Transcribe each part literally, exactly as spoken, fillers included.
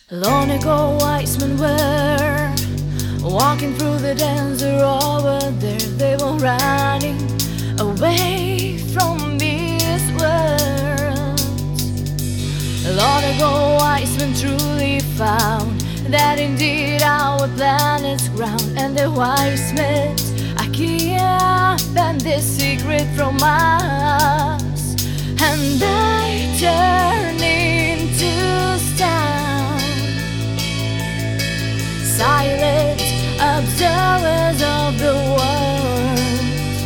Long ago wise men were walking through the desert. Over there they were running away from this world. Long ago wise men truly found that indeed our planet's ground, and the wise men are keeping this secret from us, and they turn into stone, silent observers of the world.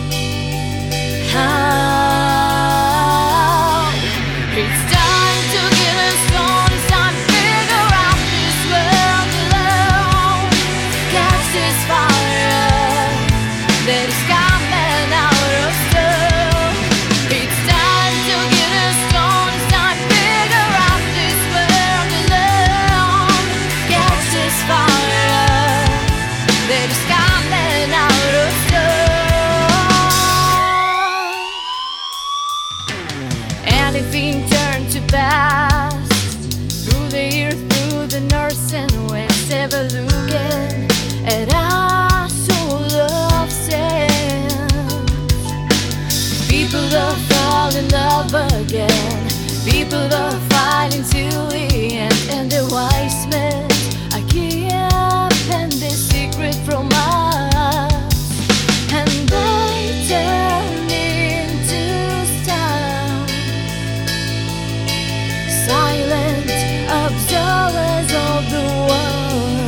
How it's time to get us on, it's time to figure out this world alone. Catch this fire that is coming out of stone. It's time to get us on, it's time to figure out this world alone. Catch this fire that is coming out of stone. Anything turned to past through the years, through the north and west, ever looking at us who love sense. People that fall in love again, people that fight until the end, and the wise men are keeping this secret from us, and they turn into stone, silent observers of the world.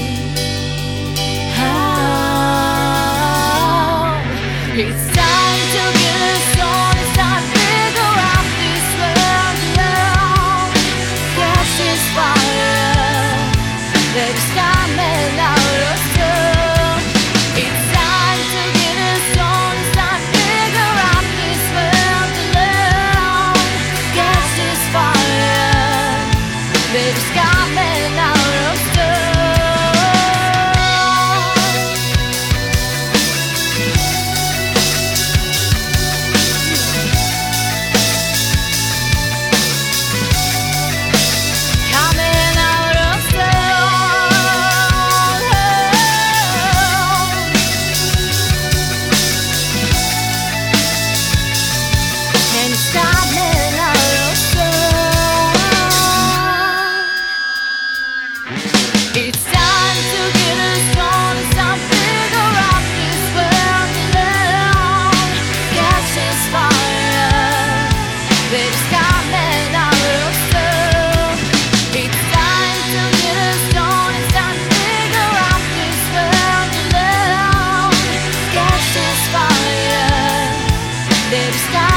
How it's time to get us on, it's time to figure out this world alone. Catch this fire that is coming out of stone. It's time to get us on, it's time to figure out this world alone. Catch this fire that is coming out of stone. Coming out of stone. And it's coming out of stone. It's time to get us on, it's time to figure out this world alone. Catch this fire that is coming out of stone. It's time to get us on, it's time to figure out this world alone. Catch this fire that is coming